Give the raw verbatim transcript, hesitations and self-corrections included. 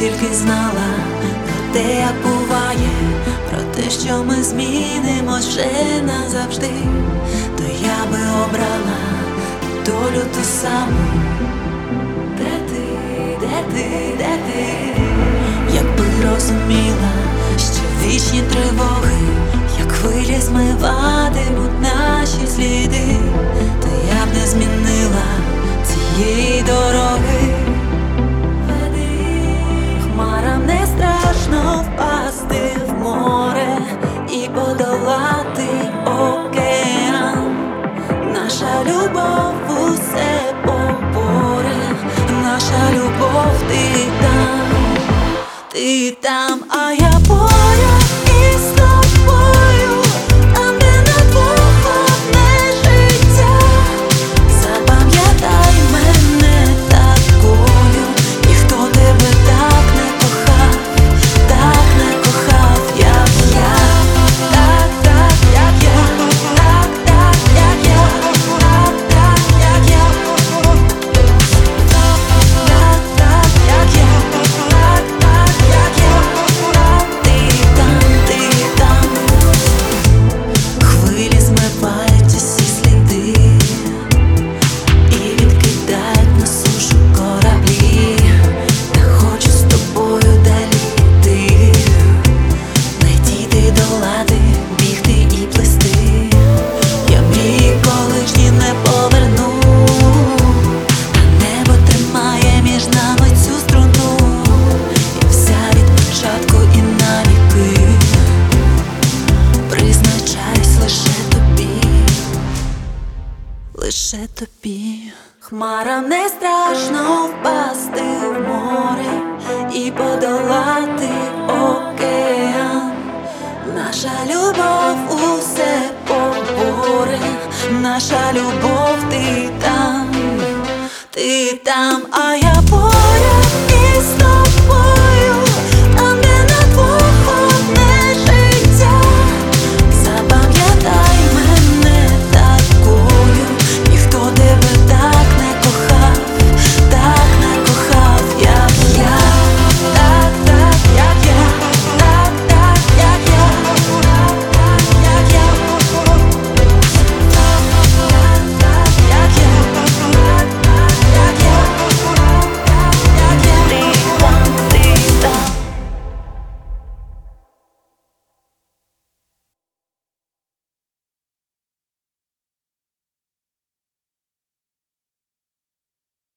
тільки знала про те, як буває, про те, що ми змінимось вже назавжди, то я би обрала долю ту саму. Де ти, де ти, де ти? Якби розуміла, що вічні тривоги, як хвилі змиватимуть наші сліди, то я б не змінила цієї дороги. Веди, хмарам не страшно впасти в море і подолати океан. Наша любов усе поборе, наша любов, ти там, ти там, а я поряд із тобою, там, де на двох одне життя. Запам'ятай мене такою, ніхто тебе так не кохав, так не кохав, як я, так, так, як я, так, так, як я, так, так, як я, так, так, як я, так, так, як я, ти там, ти там. Хвилі змивають усі сліди і відкидають на сушу кораблі. Та хочу з тобою далі йти, летіти, долати, бігти і плести. Я мрії колишні не поверну, та небо тримає між нами цю струну. І вся від початку і навіки призначаюсь лише тобі, лише тобі. Хмарам не страшно впасти в море і подолати океан. Наша любов усе поборе, наша любов, ти там, ти там, а я